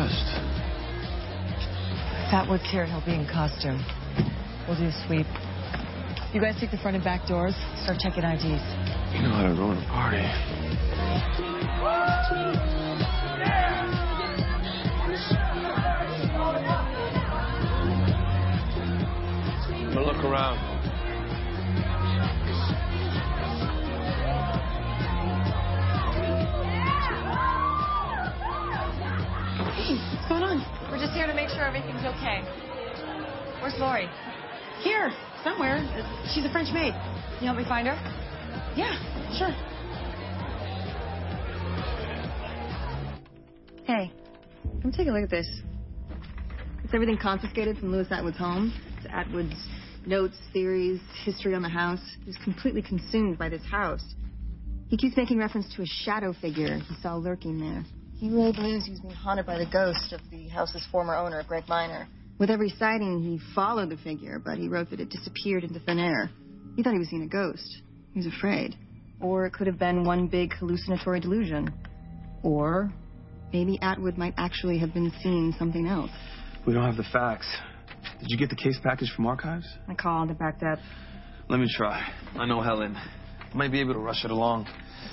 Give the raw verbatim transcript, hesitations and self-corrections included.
arrest? If Atwood's here, he'll be in costume. We'll do a sweep. You guys take the front and back doors. Start checking I Ds. You know how to ruin a party. I'm gonna look around. Hey, what's going on? We're just here to make sure everything's okay. Where's Lori? Here, somewhere. She's a French maid. Can you help me find her? Yeah, sure. Hey, come take a look at this. It's everything confiscated from Louis Atwood's home. It's Atwood's notes, theories, history on the house. He's completely consumed by this house. He keeps making reference to a shadow figure he saw lurking there. He really believes he's being haunted by the ghost of the house's former owner, Greg Miner. With every sighting, he followed the figure, but he wrote that it disappeared into thin air. He thought he was seeing a ghost. He was afraid. Or it could have been one big hallucinatory delusion. Or maybe Atwood might actually have been seeing something else. We don't have the facts. Did you get the case package from Archives? I called. It backed up. Let me try. I know Helen. I might be able to rush it along.